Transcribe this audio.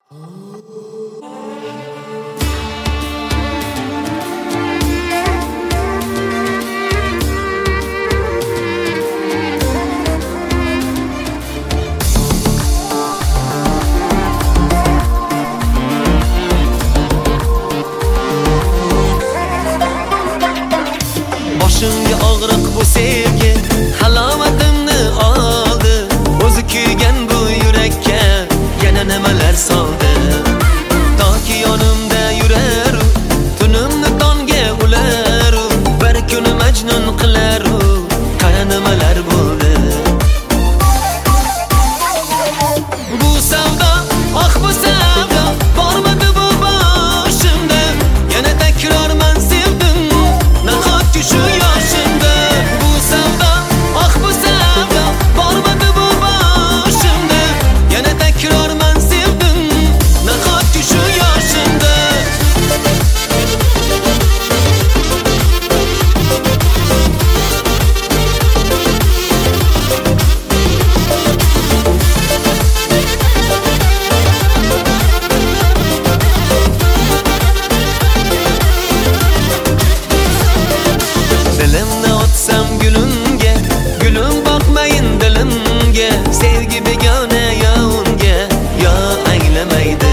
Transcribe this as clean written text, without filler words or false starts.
Boshimga og'riq bu sevgi halovatimni oldi. O'zi kuygan bu yurakka yana nimalar soldi. Toki yonimda yurar, tunimni tonga ular, bir kuni majnun qilar, qara nimalar bo'ldi. Bu savdo, ah bu savdo, bormadi bu boshimda. Yana takror men sevdim, nahotki shu yoshimda. Bu savdo, ah bu savdo, bormadi bu boshimda. Yana takror men sevdim, nahotki shu yoshimda. Dilimni otsam gulunga, gulum boqmayin dilimga. Sevgi begona yo unga, yo anglamaydi.